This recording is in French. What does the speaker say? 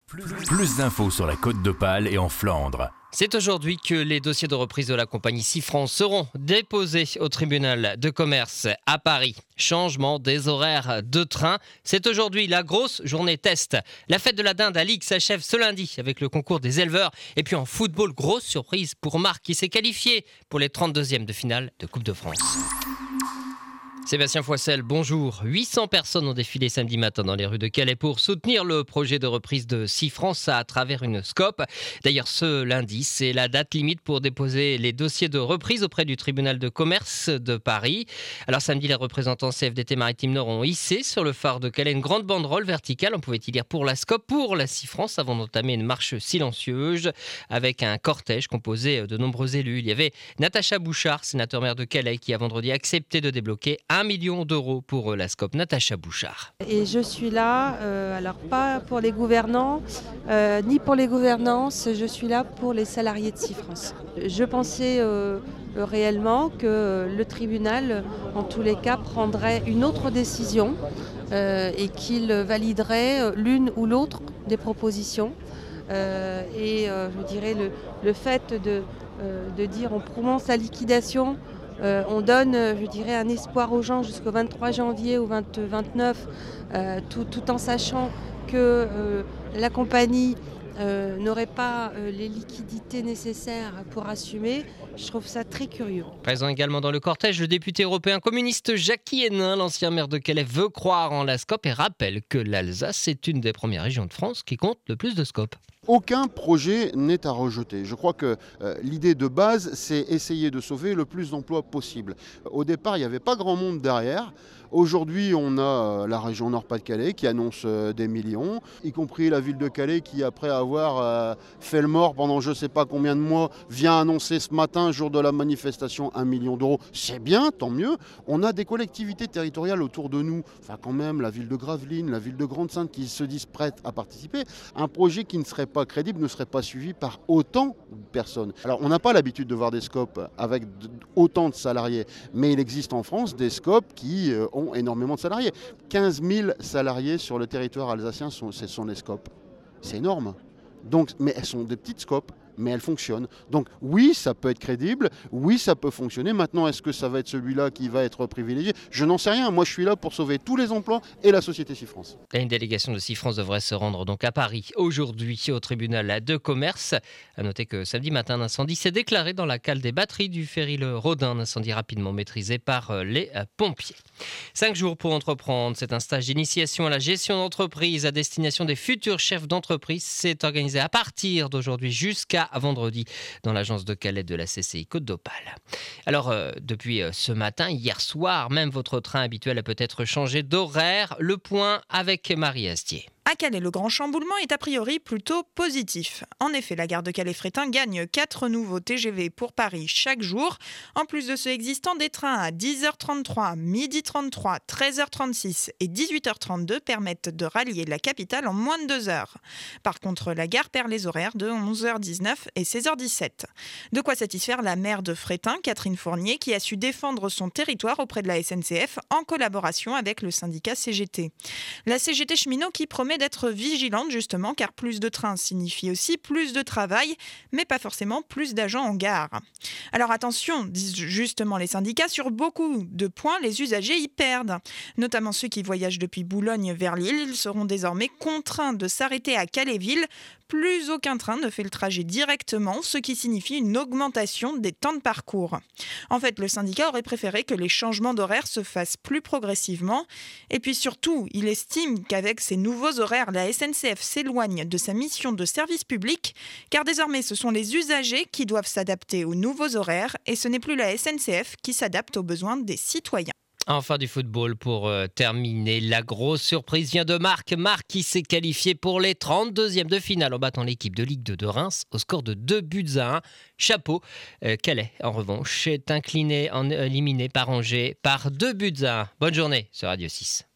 Plus d'infos sur la Côte d'Opale et en Flandre. C'est aujourd'hui que les dossiers de reprise de la compagnie Sifran seront déposés au tribunal de commerce à Paris. Changement des horaires de train. C'est aujourd'hui la grosse journée test. La fête de la dinde à Ligue s'achève ce lundi avec le concours des éleveurs. Et puis en football, grosse surprise pour Marc qui s'est qualifié pour les 32e de finale de Coupe de France. Sébastien Foissel, bonjour. 800 personnes ont défilé samedi matin dans les rues de Calais pour soutenir le projet de reprise de Sifran à travers une SCOP. D'ailleurs, ce lundi, c'est la date limite pour déposer les dossiers de reprise auprès du tribunal de commerce de Paris. Alors samedi, les représentants CFDT Maritime Nord ont hissé sur le phare de Calais une grande banderole verticale, on pouvait y lire pour la SCOP, pour la Sifran, avant d'entamer une marche silencieuse avec un cortège composé de nombreux élus. Il y avait Natacha Bouchard, sénateur maire de Calais, qui a vendredi accepté de débloquer 1 million d'euros pour la SCOP. Natacha Bouchard. Et je suis là, alors pas pour les gouvernants, ni pour les gouvernances, je suis là pour les salariés de Sifran. Je pensais réellement que le tribunal, en tous les cas, prendrait une autre décision et qu'il validerait l'une ou l'autre des propositions. Je dirais le fait de dire on prononce la liquidation. On donne, je dirais, un espoir aux gens jusqu'au 23 janvier ou 29, tout en sachant que la compagnie n'aurait pas les liquidités nécessaires pour assumer. Je trouve ça très curieux. Présent également dans le cortège, le député européen communiste Jackie Hénin, l'ancien maire de Calais, veut croire en la SCOP et rappelle que l'Alsace est une des premières régions de France qui compte le plus de SCOP. Aucun projet n'est à rejeter. Je crois que l'idée de base, c'est essayer de sauver le plus d'emplois possible. Au départ, il n'y avait pas grand monde derrière. Aujourd'hui, on a la région Nord-Pas-de-Calais qui annonce des millions, y compris la ville de Calais qui, après avoir fait le mort pendant je ne sais pas combien de mois, vient annoncer ce matin, jour de la manifestation, 1 million d'euros. C'est bien, tant mieux. On a des collectivités territoriales autour de nous, enfin quand même la ville de Gravelines, la ville de Grande-Synthe qui se disent prêtes à participer. Un projet qui ne serait pas crédible ne serait pas suivi par autant de personnes. Alors on n'a pas l'habitude de voir des SCOP avec autant de salariés, mais il existe en France des SCOP qui ont énormément de salariés. 15 000 salariés sur le territoire alsacien, ce sont les SCOP. C'est énorme. Donc, mais elles sont des petites SCOP, mais elles fonctionnent. Donc oui, ça peut être crédible, oui, ça peut fonctionner. Maintenant, est-ce que ça va être celui-là qui va être privilégié ? Je n'en sais rien. Moi, je suis là pour sauver tous les emplois et la société Sifran. Une délégation de Sifran devrait se rendre donc à Paris aujourd'hui au tribunal de commerce. À noter que samedi matin, un incendie s'est déclaré dans la cale des batteries du ferry Le Rodin. Un incendie rapidement maîtrisé par les pompiers. 5 jours pour entreprendre. C'est un stage d'initiation à la gestion d'entreprise à destination des futurs chefs d'entreprise. C'est organisé à partir d'aujourd'hui jusqu'à vendredi dans l'agence de Calais de la CCI Côte d'Opale. Alors, depuis ce matin, hier soir, même votre train habituel a peut-être changé d'horaire. Le point avec Marie Astier. À Calais, le grand chamboulement est a priori plutôt positif. En effet, la gare de Calais-Frétin gagne 4 nouveaux TGV pour Paris chaque jour. En plus de ceux existants, des trains à 10h33, 12h33, 13h36 et 18h32 permettent de rallier la capitale en moins de 2 heures. Par contre, la gare perd les horaires de 11h19 et 16h17. De quoi satisfaire la maire de Frétin, Catherine Fournier, qui a su défendre son territoire auprès de la SNCF en collaboration avec le syndicat CGT. La CGT cheminot qui promet d'être vigilante justement, car plus de trains signifie aussi plus de travail, mais pas forcément plus d'agents en gare. Alors attention, disent justement les syndicats, sur beaucoup de points, les usagers y perdent. Notamment ceux qui voyagent depuis Boulogne vers Lille, ils seront désormais contraints de s'arrêter à Calais-Ville. Plus aucun train ne fait le trajet directement, ce qui signifie une augmentation des temps de parcours. En fait, le syndicat aurait préféré que les changements d'horaire se fassent plus progressivement. Et puis surtout, il estime qu'avec ces nouveaux horaires, la SNCF s'éloigne de sa mission de service public, car désormais ce sont les usagers qui doivent s'adapter aux nouveaux horaires et ce n'est plus la SNCF qui s'adapte aux besoins des citoyens. Enfin du football pour terminer. La grosse surprise vient de Marc. Marc qui s'est qualifié pour les 32e de finale en battant l'équipe de Ligue 2 de Reims au score de 2-1. Chapeau. Calais, en revanche, est éliminé par Angers par 2-1. Bonne journée sur Radio 6.